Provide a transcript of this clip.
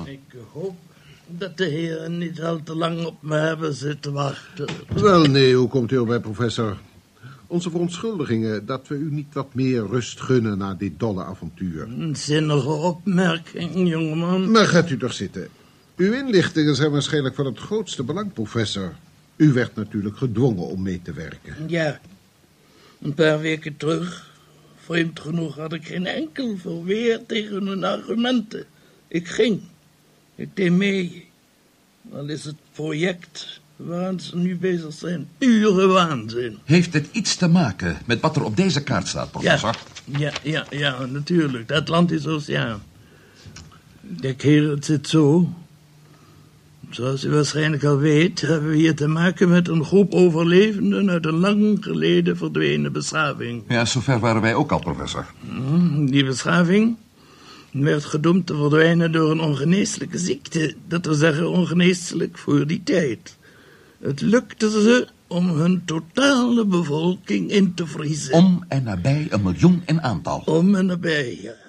Ik hoop dat de heren niet al te lang op me hebben zitten wachten. Wel, nee, hoe komt u erbij, professor? Onze verontschuldigingen dat we u niet wat meer rust gunnen na dit dolle avontuur. Een zinnige opmerking, jongeman. Maar gaat u toch zitten. Uw inlichtingen zijn waarschijnlijk van het grootste belang, professor. U werd natuurlijk gedwongen om mee te werken. Ja, een paar weken terug. Vreemd genoeg had ik geen enkel verweer tegen hun argumenten. Ik ging. Ik deed mee. Al is het project waaraan ze nu bezig zijn pure waanzin. Heeft het iets te maken met wat er op deze kaart staat, professor? Ja, natuurlijk. De Atlantische Oceaan. Kijk, heer, het zit zo. Zoals u waarschijnlijk al weet, hebben we hier te maken met een groep overlevenden uit een lang geleden verdwenen beschaving. Ja, zover waren wij ook al, professor. Die beschaving werd gedoemd te verdwijnen door een ongeneeslijke ziekte. Dat wil zeggen, ongeneeslijk voor die tijd. Het lukte ze om hun totale bevolking in te vriezen. Om en nabij 1 miljoen in aantal. Om en nabij, ja.